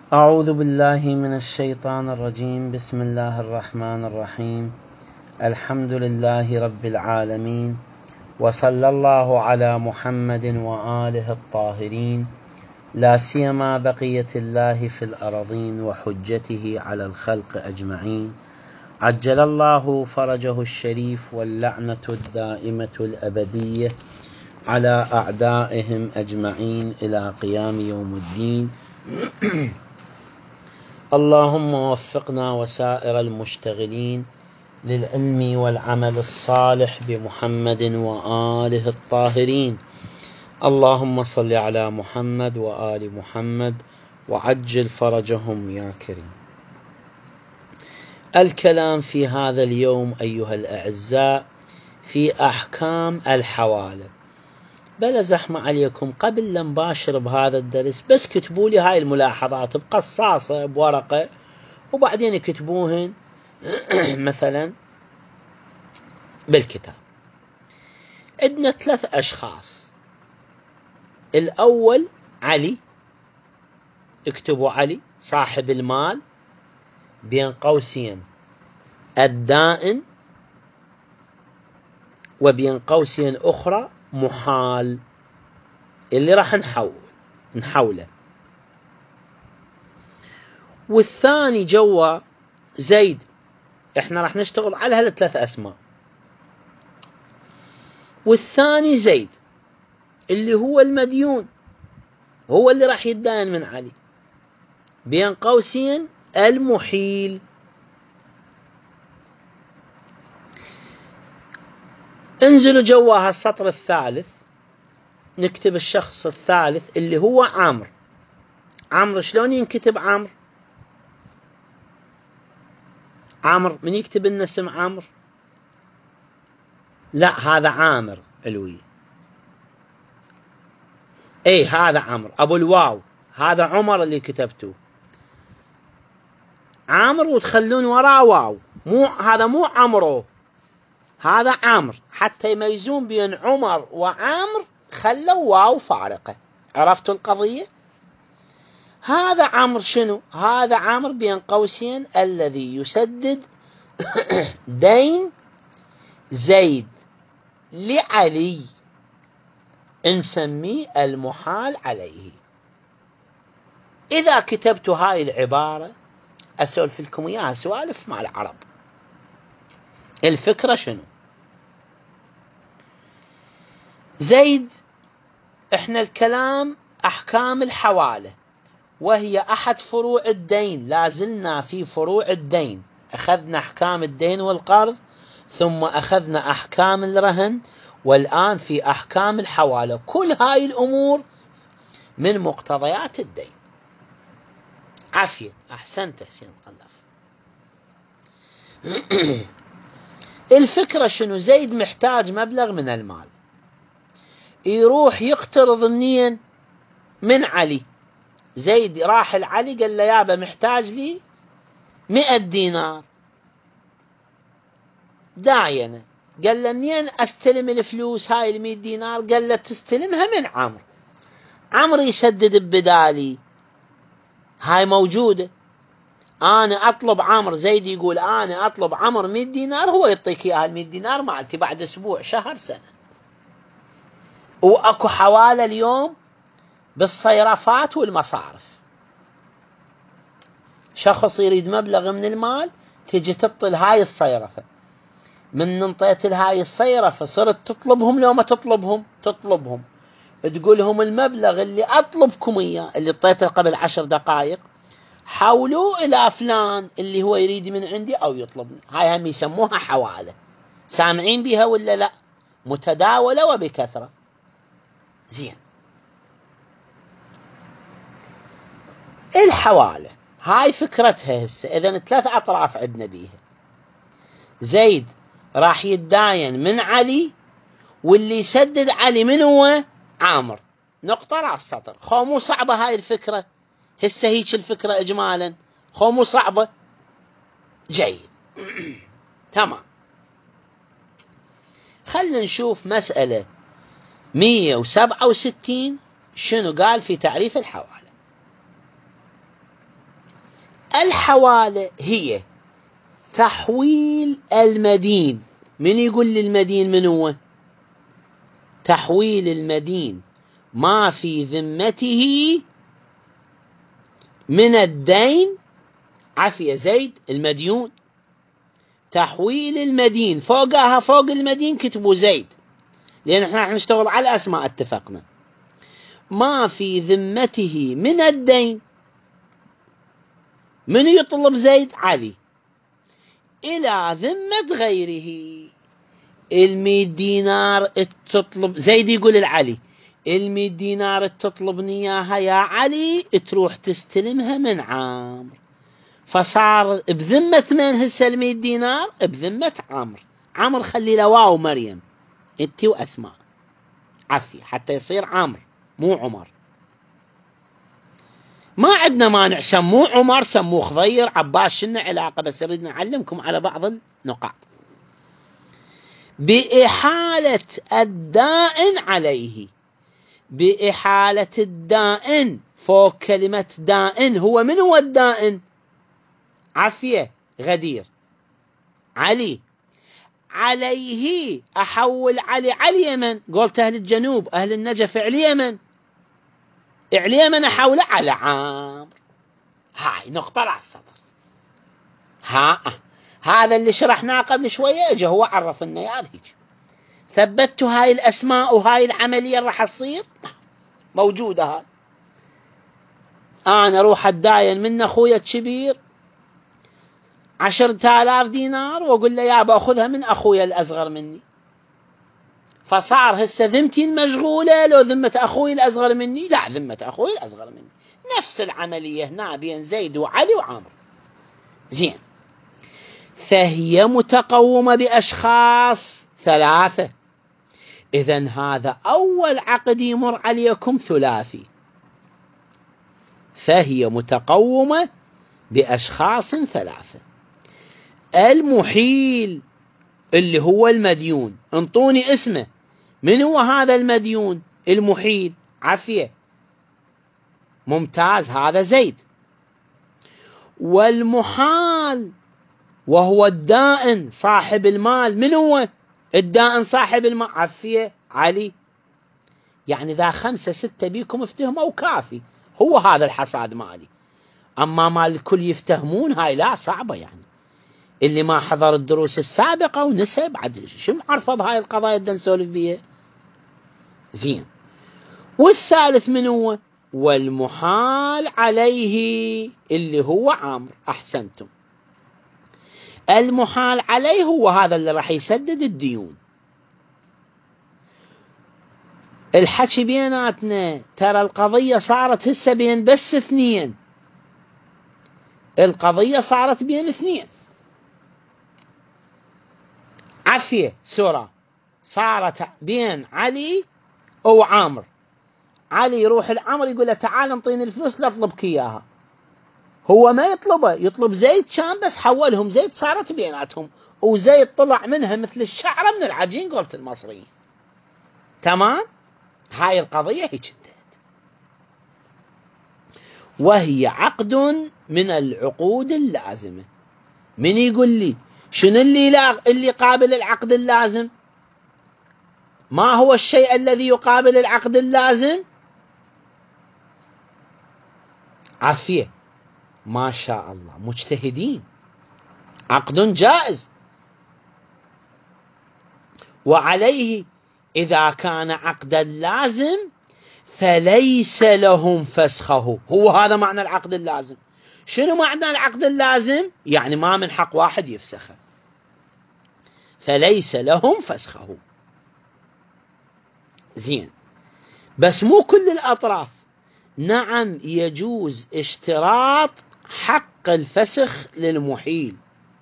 أعوذ بالله من الشيطان الرجيم. بسم الله الرحمن الرحيم. الحمد لله رب العالمين، وصلى الله على محمد وآله الطاهرين، لا سيما بقية الله في الأرضين وحجته على الخلق أجمعين، عجل الله فرجه الشريف، واللعنة الدائمة الأبدية على أعدائهم أجمعين إلى قيام يوم الدين. اللهم وفقنا وسائر المشتغلين للعلم والعمل الصالح بمحمد وآله الطاهرين. اللهم صل على محمد وآل محمد وعجل فرجهم يا كريم. الكلام في هذا اليوم أيها الأعزاء في أحكام الحوالة. بلا زحمة عليكم، قبل لا نباشر بهذا الدرس بس كتبوا لي هاي الملاحظات بقصاصة بورقة، وبعدين يكتبوهن مثلا بالكتاب. عندنا 3 أشخاص. الأول علي، اكتبوا علي صاحب المال بين قوسين الدائن، وبين قوسين أخرى محال اللي راح نحوله. والثاني جوا زيد. احنا راح نشتغل على هال3 أسماء. والثاني زيد اللي هو المديون، هو اللي راح يتداين من علي، بين قوسين المحيل. انزلوا جوا السطر الثالث، نكتب الشخص الثالث اللي هو عمرو. عمرو شلون ينكتب؟ عمرو من يكتب لنا اسم عمرو؟ لا، هذا عامر علوي. اي هذا عمرو ابو الواو، هذا عمر اللي كتبته عامر وتخلون وراه واو. هذا مو عمرو، هذا عمرو. حتى يميزون بين عمر وعمر خلوا واو فارقة. عرفتوا القضية؟ هذا عمرو شنو؟ هذا عمرو بين قوسين الذي يسدد دين زيد لعلي، نسميه المحال عليه. إذا كتبت هاي العبارة أسولف لكم إياها سوالف مع العرب. الفكرة شنو؟ زيد، احنا الكلام أحكام الحوالة، وهي أحد فروع الدين. لازلنا في فروع الدين. أخذنا أحكام الدين والقرض، ثم أخذنا أحكام الرهن، والآن في أحكام الحوالة. كل هاي الأمور من مقتضيات الدين. عافية، أحسنت حسين قلف. الفكرة شنو؟ زيد محتاج مبلغ من المال، يروح يقترض منين؟ من علي. زيد راح العلي قال له يابا محتاج لي 100 دينار داينة. قال له منين استلم الفلوس هاي 100 دينار؟ قال له تستلمها من عمرو. عمرو يسدد ببدالي، هاي موجودة. أنا أطلب عمرو، زيد يقول أنا أطلب عمرو 100 دينار، هو يعطيك إياها 100 دينار مالتي بعد أسبوع، شهر، سنة. وأكو حوالة اليوم بالصيرفات والمصارف. شخص يريد مبلغ من المال، تجي تطل هاي الصيرفة، من انطيت هاي الصيرفة صرت تطلبهم. لو ما تطلبهم تقول لهم المبلغ اللي أطلبكم إياه اللي اعطيته قبل 10 دقائق حولوا إلى فلان اللي هو يريد من عندي أو يطلبني. هاي هم يسموها حوالة. سامعين بها ولا لا؟ متداولة وبكثرة. زين، الحوالة هاي فكرتها هسه. إذن 3 أطراف عندنا بيها. زيد راح يتداين من علي، واللي يسدد علي من هو؟ عامر. نقطة راس السطر. خو مو صعبة هاي الفكرة هسه، هيك الفكرة إجمالا، خو مو صعبة. جيد. تمام. خلنا نشوف مسألة 167 شنو قال في تعريف الحوالة. الحوالة هي تحويل المدين. من يقول لي المدين من هو؟ تحويل المدين ما في ذمته من الدين. عافية زيد المديون. تحويل المدين فوقها فوق المدين كتبوا زيد، لأن احنا نشتغل على أسماء اتفقنا. ما في ذمته من الدين. من يطلب زيد؟ علي. إلى ذمة غيره. 100 دينار تطلب زيد، يقول العلي 100 دينار تطلبني إياها يا علي، تروح تستلمها من عامر. فصار بذمة من هسه 100 دينار؟ بذمة عامر. عامر خلي له واو مريم انت واسماء عفي حتى يصير عامر مو عمر. ما عندنا مانع سموه عمر، سموه خضير، عباس، شنو علاقة، بس نريد نعلمكم على بعض النقاط. بإحالة الدائن عليه. بإحالة الدائن فوق كلمة دائن. هو من هو الدائن؟ عافية غدير علي. عليه أحول علي. على يمن قلت أهل الجنوب أهل النجف على يمن. على يمن أحوله على عامر. هاي نقطة على السطر. هذا اللي شرحناه قبل شوية اجى هو عرف لنا يا بيج. ثبتت هاي الأسماء وهاي العملية راح تصير موجودة. هاي أنا أروح أتداين من أخويا الكبير 10,000 دينار وأقول له يا بأخذها من أخويا الأصغر مني. فصار هسه ذمتي المشغولة لو ذمة أخوي الأصغر مني؟ لا، ذمة أخوي الأصغر مني. نفس العملية هنا بين زيد وعلي وعامر. زين. فهي متقومة بأشخاص 3. إذن هذا أول عقد يمر عليكم ثلاثي. فهي متقومة بأشخاص 3. المحيل اللي هو المديون، انطوني اسمه. من هو هذا المديون المحيل؟ عافية ممتاز، هذا زيد. والمحال وهو الدائن صاحب المال. من هو الدائن صاحب المال؟ عافية علي. يعني ذا 5 6 بيكم افتهموا كافي. هو هذا الحصاد مالي. أما مال الكل يفتهمون هاي لا، صعبة. يعني اللي ما حضر الدروس السابقة ونسى بعد شو عارفة بهاي القضايا بدنا نسولف فيها. زين. والثالث من هو؟ والمحال عليه اللي هو عامر. أحسنتم. المحال عليه هو هذا اللي راح يسدد الديون. الحكي بيناتنا ترى القضية صارت هسه بين بس 2. القضية صارت بين 2. عافية سورة صارت بين علي وعامر. علي يروح العمر يقول له تعال انطيني الفلوس لا اطلبك اياها. هو ما يطلبه، يطلب زيد كان بس حولهم زيد. صارت بيناتهم وزيد طلع منها مثل الشعرة من العجين قلت المصريين. تمام. هاي القضية هيك انتهت. وهي عقد من العقود اللازمة. من يقول لي شنو اللي قابل العقد اللازم؟ ما هو الشيء الذي يقابل العقد اللازم؟ عافية ما شاء الله مجتهدين. عقد جائز. وعليه إذا كان عقدا لازم فليس لهم فسخه. هو هذا معنى العقد اللازم. شنو معنى العقد اللازم؟ يعني ما من حق واحد يفسخه. فليس لهم فسخه. زين. بس مو كل الأطراف. نعم يجوز اشتراط حق الفسخ للمحيل.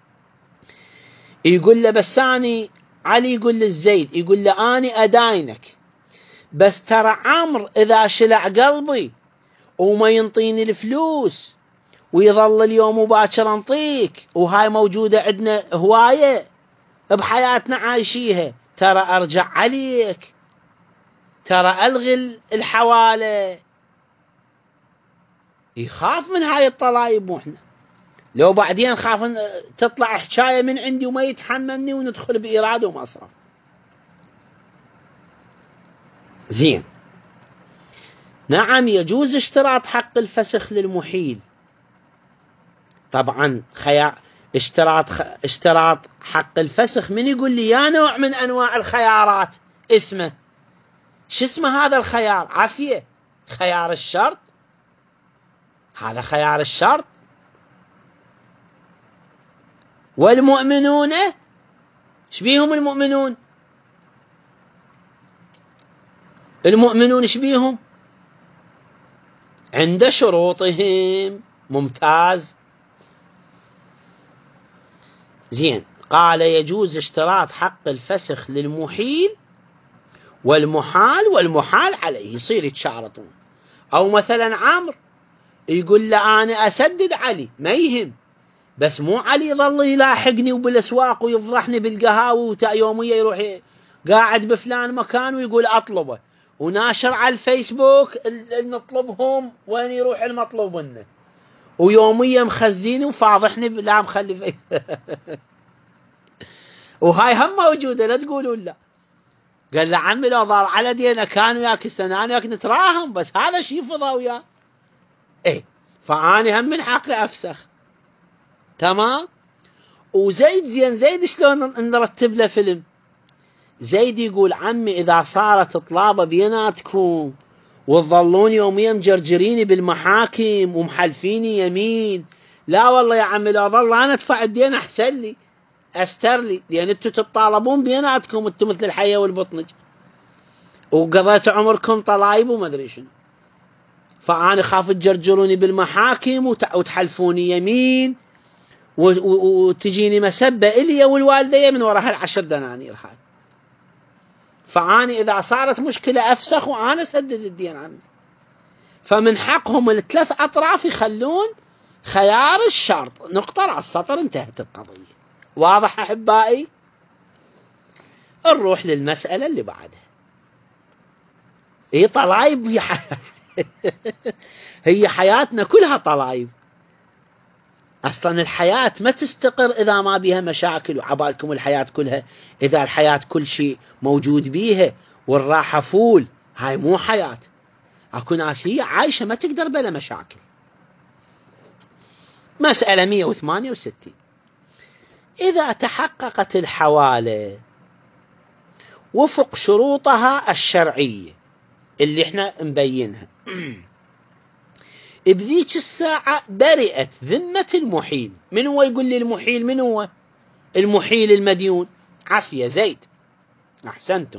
يقول له بس أني علي يقول للزيد يقول له أني أداينك، بس ترى عمرو إذا شلع قلبي وما ينطيني الفلوس ويظل اليوم وباكر انطيك، وهاي موجودة عندنا هواية بحياتنا عايشيها، ترى أرجع عليك، ترى ألغي الحوالة. يخاف من هاي الطلايب. وإحنا لو بعدين خاف تطلع حكاية من عندي وما يتحملني وندخل بإيراد ومصرف. زين. نعم يجوز اشتراط حق الفسخ للمحيل. طبعا اشتراط حق الفسخ، من يقول لي يا نوع من أنواع الخيارات اسمه، شو اسمه هذا الخيار؟ عافية، خيار الشرط. هذا خيار الشرط. والمؤمنون شبيهم؟ المؤمنون شبيهم؟ عند شروطهم. ممتاز. زين. قال يجوز اشتراط حق الفسخ للمحيل والمحال عليه، يصير يتشارطون. أو مثلا عمرو يقول له أنا أسدد علي، ما يهم، بس مو علي يظل يلاحقني وبالأسواق ويفضحني بالقهاوي يوميا يروح قاعد بفلان مكان ويقول أطلبه، وناشر على الفيسبوك نطلبهم وين يروح المطلوب منه، ويوميا مخزيني وفاضحني لا مخلي وهاي هم موجودة، لا تقولوا لا. قال له عمي لو ضار على دينا كان وياك استنان وياك نتراهم، بس هذا شيء فضى وياه. ايه، فاني هم من حقي افسخ. تمام. وزيد زين، زيد شلون نرتب له فيلم؟ زيد يقول عمي اذا صارت طلابه بيناتكم وتظلون يوميا مجرجريني بالمحاكم ومحلفيني يمين، لا والله يا عمي لو ظل انا ادفع الدين احسن لي، استر لي، لان انتم تتطالبون بيناتكم، انتم مثل الحيه والبطنج وقضيت عمركم طلايب وما ادري شنو، فانا خاف تجرجروني بالمحاكم وتحلفوني يمين وتجيني مسبه الي والوالديه من وراء ال10 دنانير هاي. فاني اذا صارت مشكله افسخ وانا اسدد الدين عني. فمن حقهم الثلاث اطراف يخلون خيار الشرط. نقطه على السطر، انتهت القضيه. واضح احبائي؟ نروح للمساله اللي بعدها. هي طلايب، هي حياتنا كلها طلايب. أصلا الحياة ما تستقر إذا ما بيها مشاكل. وعبالكم الحياة كلها إذا الحياة كل شيء موجود بيها والراحة فول، هاي مو حياة. أكو ناس هي عايشة ما تقدر بلا مشاكل. مسألة 168. إذا تحققت الحوالة وفق شروطها الشرعية اللي احنا مبينها، بذيك الساعة برئت ذمة المحيل. من هو يقول لي المحيل؟ من هو المحيل؟ المديون. عافية زيد، أحسنتم.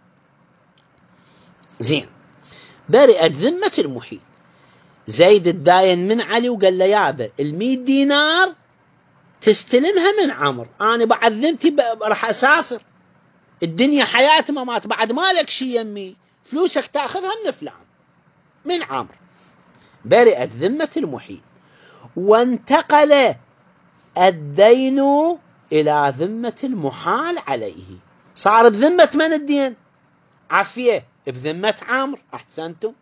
زين. برئت ذمة المحيل. زيد الداين من علي وقال له يابا 100 دينار تستلمها من عمرو، أنا بعد ذمتي راح أسافر، الدنيا حياة ممات، بعد ما لك شي يمي، فلوسك تأخذها من فلان، من عمرو. برئت ذمة المحيل. وانتقل الدين إلى ذمة المحال عليه. صار بذمة من الدين؟ عافية، بذمة عمرو. أحسنتم،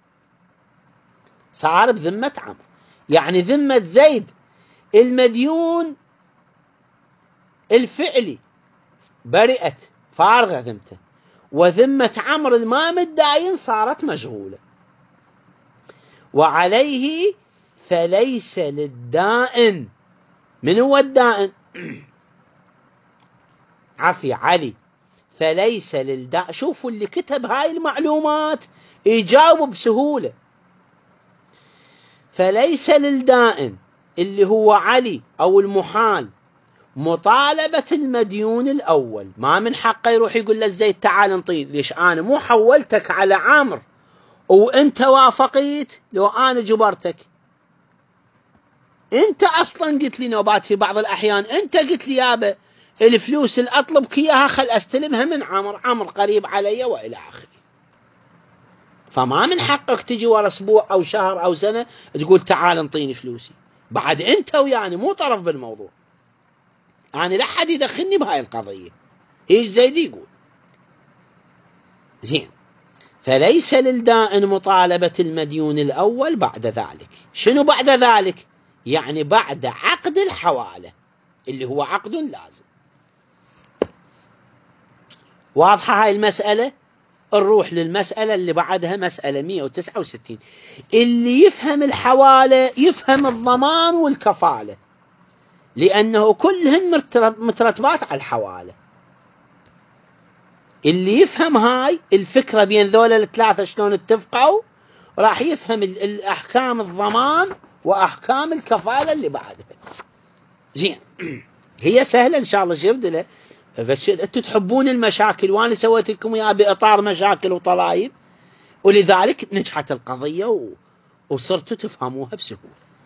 صار بذمة عمرو. يعني ذمة زيد المديون الفعلي برئت، فارغة ذمته، وذمة عمرو المام الداين صارت مشغولة. وعليه فليس للدائن. من هو الدائن؟ عافية علي. فليس للدائن. شوفوا اللي كتب هاي المعلومات يجاوب بسهولة. فليس للدائن اللي هو علي أو المحال مطالبة المديون الأول. ما من حقه يروح يقول للزيد تعال نطيل، ليش أنا مو حولتك على عمرو وانت وافقيت؟ لو أنا جبرتك، انت أصلا قلت لي نوبات في بعض الأحيان، انت قلت لي يابا الفلوس اللي أطلبك إياها خل أستلمها من عمرو قريب علي وإلى آخره. فما من حقك تجي ورا أسبوع أو شهر أو سنة تقول تعال انطيني فلوسي، بعد انت ويعني مو طرف بالموضوع. أنا لا حد يدخلني بهاي القضية. إيش زيد يقول؟ زين. فليس للدائن مطالبة المديون الأول بعد ذلك. شنو بعد ذلك؟ يعني بعد عقد بعقد الحوالة اللي هو عقد لازم. واضحة هاي المسألة؟ نروح للمسألة اللي بعدها، مسألة 169. اللي يفهم الحوالة يفهم الضمان والكفالة، لأنه كلهن مترتبات على الحوالة. اللي يفهم هاي الفكرة بين ذولا الثلاثة شلون اتفقوا، راح يفهم الأحكام الضمان وأحكام الكفالة اللي بعدها. زين. هي سهلة إن شاء الله جردلة، بس أنتم تحبون المشاكل، وأنا سويت لكم إياها بإطار مشاكل وطلايب، ولذلك نجحت القضية وصرتوا تفهموها بسهولة.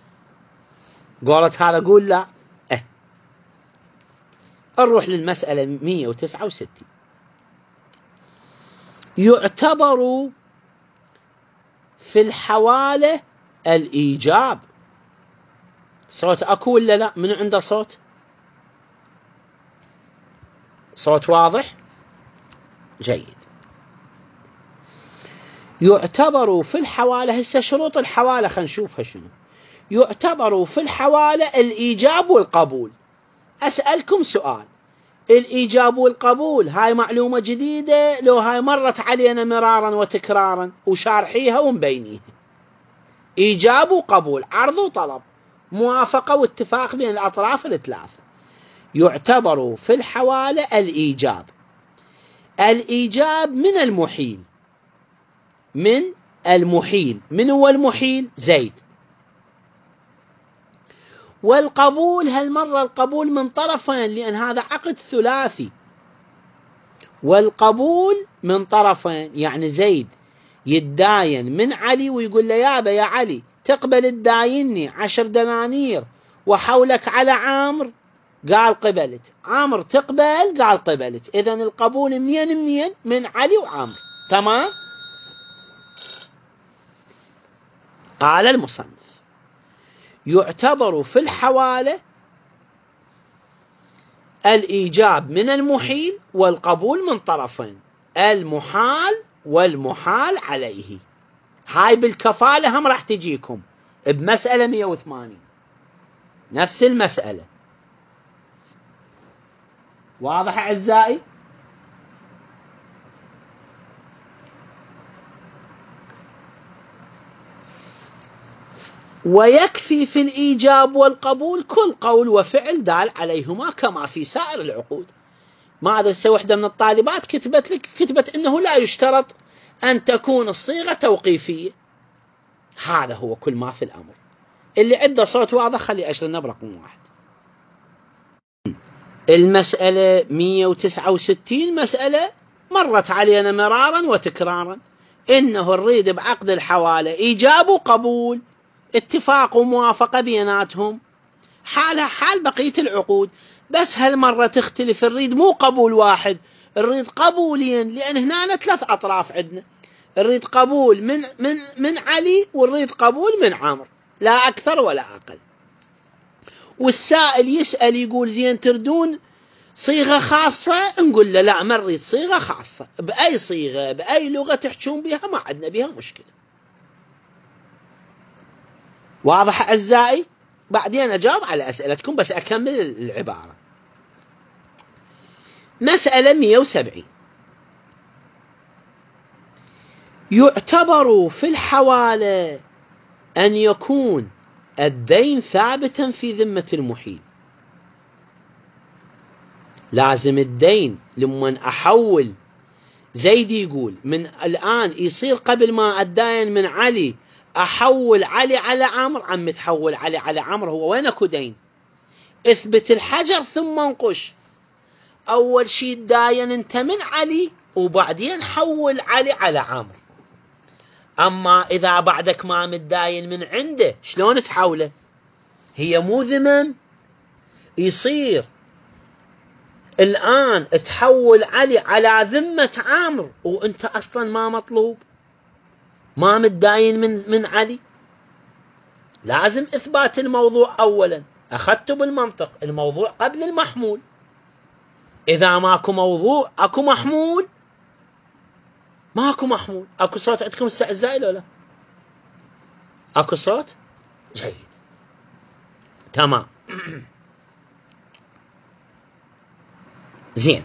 قولت هذا قول لا. نروح للمسألة 169. يعتبر في الحوالة الإيجاب. صوت أكو ولا لا؟ من عنده صوت؟ صوت واضح؟ جيد. يعتبر في الحوالة، هسه شروط الحوالة خلينا نشوفها شنو. يعتبر في الحوالة الإيجاب والقبول. أسألكم سؤال، الإيجاب والقبول هاي معلومة جديدة لو هاي مرت علينا مرارا وتكرارا وشارحيها ومبينيها؟ إيجاب وقبول، عرض وطلب، موافقة واتفاق بين الأطراف الثلاثة. يعتبر في الحوالة الإيجاب. الإيجاب من المحيل. من المحيل. من هو المحيل؟ زيد. والقبول هالمرة القبول من طرفين، لأن هذا عقد ثلاثي. والقبول من طرفين، يعني زيد يتداين من علي ويقول له يابا يا علي تقبل تدايني 10 دنانير وحولك على عامر؟ قال قبلت. عامر تقبل؟ قال قبلت. إذن القبول منين؟ من علي وعامر. تمام. قال المصنف يعتبر في الحوالة الإيجاب من المحيل والقبول من طرفين، المحال والمحال عليه. هاي بالكفالة هم راح تجيكم بمسألة 180، نفس المسألة. واضح أعزائي؟ ويكفي في الإيجاب والقبول كل قول وفعل دال عليهما كما في سائر العقود. ما أدري وحدة من الطالبات كتبت إنه لا يشترط أن تكون الصيغة توقيفية. هذا هو كل ما في الأمر. اللي عنده صوت واضح خلي أشرنا برقم 1. المسألة 169 مسألة مرت علينا مرارا وتكرارا، إنه نريد بعقد الحوالة إيجاب وقبول، اتفاق وموافقة بيناتهم، حالها حال بقية العقود. بس هالمرة تختلف، نريد مو قبول واحد، نريد قبولين، لأن هنا 3 أطراف عندنا. نريد قبول من علي، ونريد قبول من عمرو، لا أكثر ولا أقل. والسائل يسأل يقول زين تردون صيغة خاصة؟ نقول له لا، ما نريد صيغة خاصة، بأي صيغة بأي لغة تحجون بها ما عندنا بها مشكلة. واضح أعزائي؟ بعدين أجاوب على أسئلتكم، بس أكمل العبارة. مسألة 170. يعتبر في الحوالة أن يكون الدين ثابتا في ذمة المحيل. لازم الدين لمن أحول، زيد يقول من الآن يصير قبل ما أداين من علي أحول علي على عمرو، عم تحول علي على عمرو، هو وين أكو دين؟ اثبت الحجر ثم انقش. أول شيء داين أنت من علي، وبعدين حول علي على عمرو. أما إذا بعدك ما متداين من عنده شلون تحوله؟ هي مو ذمم، يصير الآن تحول علي على ذمة عمرو، وأنت أصلا ما مطلوب، ما متداين من علي. لازم إثبات الموضوع أولا. أخذت بالمنطق الموضوع قبل المحمول. إذا ماكو موضوع أكو محمول، ماكو محمول. أكو صوت عندكم السعزائي ولا لا؟ أكو صوت؟ جيد. تمام. زين.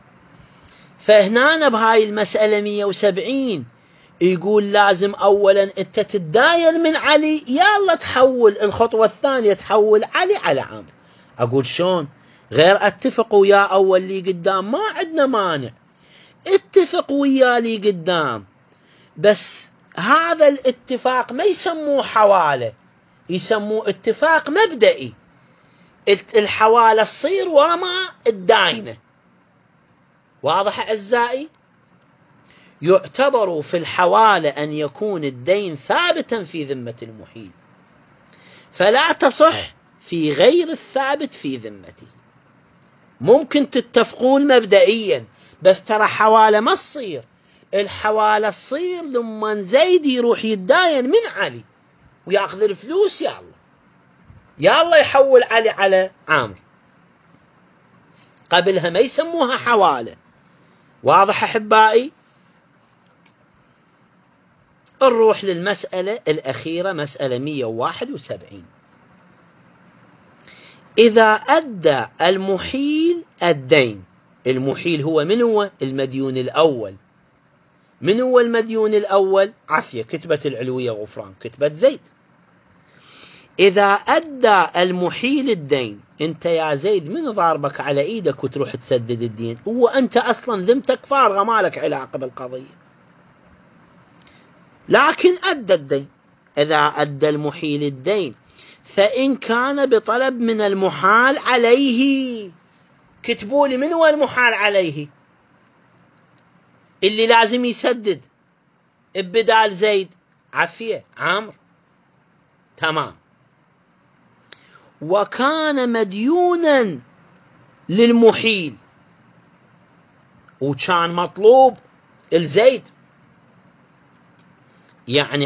فهنا بهاي المسألة 170 يقول لازم أولا أنت تتداين من علي، يلا تحول الخطوة الثانية تحول علي على عامر. أقول شون؟ غير أتفق ويا أول لي قدام ما عندنا مانع، اتفق ويا لي قدام، بس هذا الاتفاق ما يسموه حوالة، يسموه اتفاق مبدئي. الحوالة تصير وما الداينة. واضح أعزائي؟ يعتبر في الحوالة أن يكون الدين ثابتا في ذمة المحيل، فلا تصح في غير الثابت في ذمته. ممكن تتفقون مبدئيا، بس ترى حوالة ما تصير. الحوالة تصير لما زيد يروح يتداين من علي ويأخذ الفلوس، يلا يحول علي على عامر. قبلها ما يسموها حوالة. واضح أحبائي؟ نروح للمسألة الأخيرة، مسألة 171. إذا أدى المحيل الدين، المحيل هو من هو؟ المديون الأول. من هو المديون الأول؟ عفية، كتبة العلوية غفران، كتبة زيد. إذا أدى المحيل الدين، أنت يا زيد من ضاربك على إيدك وتروح تسدد الدين؟ هو أنت أصلا ذمتك فارغة، مالك علاقة بالقضية، لكن أدى الدين. إذا أدى المحيل الدين فإن كان بطلب من المحال عليه. كتبوا لي من هو المحال عليه اللي لازم يسدد بدال زيد؟ عفية، عامر. تمام. وكان مديونا للمحيل، وكان مطلوب الزيد، يعني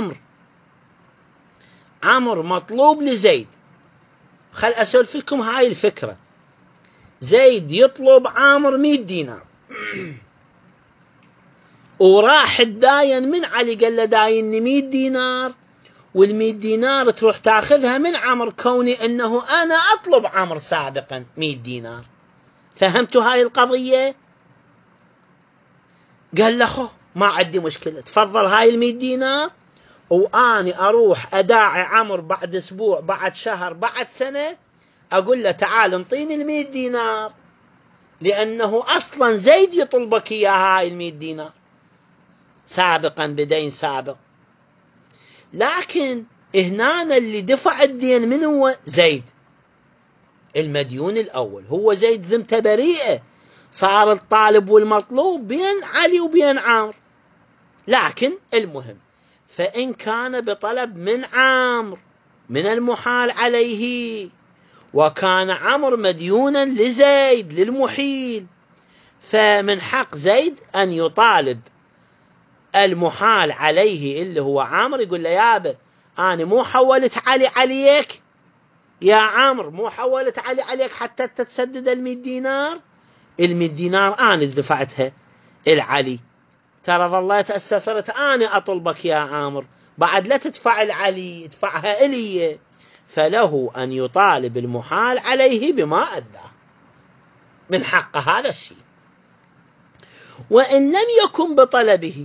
عامر مطلوب لزيد. خل أسولف لكم هاي الفكرة. زيد يطلب عامر 100 دينار وراح الداين من علي، قال له دايني 100 دينار، وال100 دينار تروح تاخذها من عمر، كوني أنه أنا أطلب عمر سابقا 100 دينار. فهمتوا هاي القضية؟ قال له ما عندي مشكلة، تفضل هاي ال100 دينار، وأني أروح أداعي عمر بعد أسبوع، بعد شهر، بعد سنة، أقول له تعال انطيني ال100 دينار، لأنه أصلا زيد يطلبك إياها هاي ال100 دينار سابقا بدين سابق. لكن هنا اللي دفع الدين من هو؟ زيد، المديون الأول. هو زيد ذمته بريئة، صار الطالب والمطلوب بين علي وبين عامر. لكن المهم، فإن كان بطلب من عامر من المحال عليه، وكان عمر مديونا لزيد للمحيل، فمن حق زيد أن يطالب المحال عليه اللي هو عامر، يقول له يابا أنا مو حولت علي عليك يا عامر، مو حولت علي عليك حتى تتسدد ال100 دينار. ال100 دينار أنا دفعتها العلي، ترى ظليت أسسرت أنا أطلبك يا عامر، بعد لا تدفع العلي ادفعها إلي. فله أن يطالب المحال عليه بما أداه، من حق هذا الشيء. وإن لم يكن بطلبه،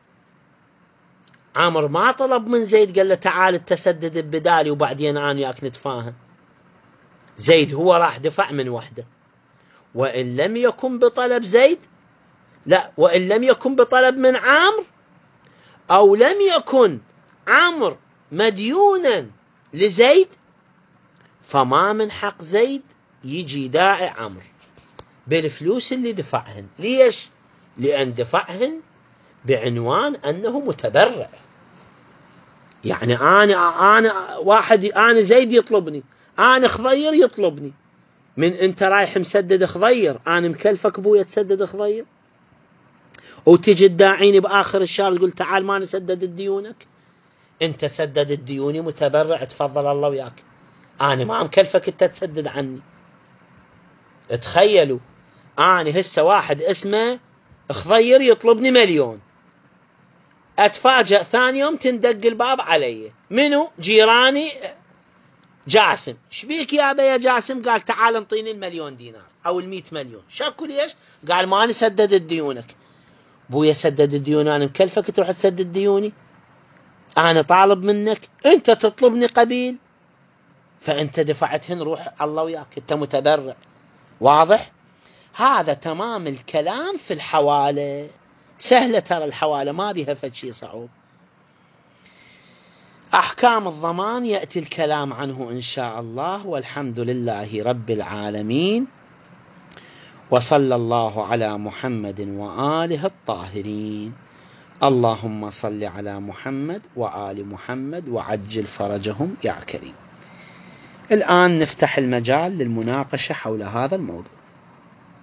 عامر ما طلب من زيد قال له تعال تسدد بدالي وبعدين أنا وياك نتفاهم، زيد هو راح دفع من وحده. وإن لم يكن بطلب زيد، لا، وإن لم يكن بطلب من عامر، أو لم يكن عامر مديونا لزيد، فما من حق زيد يجي داعي عمرو بالفلوس اللي دفعهن. ليش؟ لأن دفعهن بعنوان أنه متبرع. يعني أنا زيد يطلبني، أنا خضير يطلبني، من أنت رايح مسدد خضير، أنا مكلفك بويا تسدد خضير، وتجي تداعيني بآخر الشهر تقول تعال ما نسدد ديونك، أنت سدد الديوني متبرع، تفضل الله وياك، أنا ما مكلفك أنت تسدد عني. تخيلوا أنا هسه واحد اسمه خضير يطلبني 1,000,000، أتفاجأ ثاني يوم تندق الباب علي، منو؟ جيراني جاسم شبيك يا أبا يا جاسم؟ قال تعال انطيني 1,000,000 دينار أو 100,000,000. شكو ليش؟ قال ما أنا سدد ديونك. بويا سدد الديون، أنا مكلفك تروح تسدد ديوني؟ أنا طالب منك، أنت تطلبني قبيل، فأنت دفعتهن، روح الله وياك، أنت متبرع. واضح؟ هذا تمام الكلام في الحوالة. سهلة ترى الحوالة، ما بها فشي صعوب. أحكام الضمان يأتي الكلام عنه إن شاء الله، والحمد لله رب العالمين، وصلى الله على محمد وآله الطاهرين. اللهم صل على محمد وآل محمد وعجل فرجهم يا كريم. الآن نفتح المجال للمناقشة حول هذا الموضوع.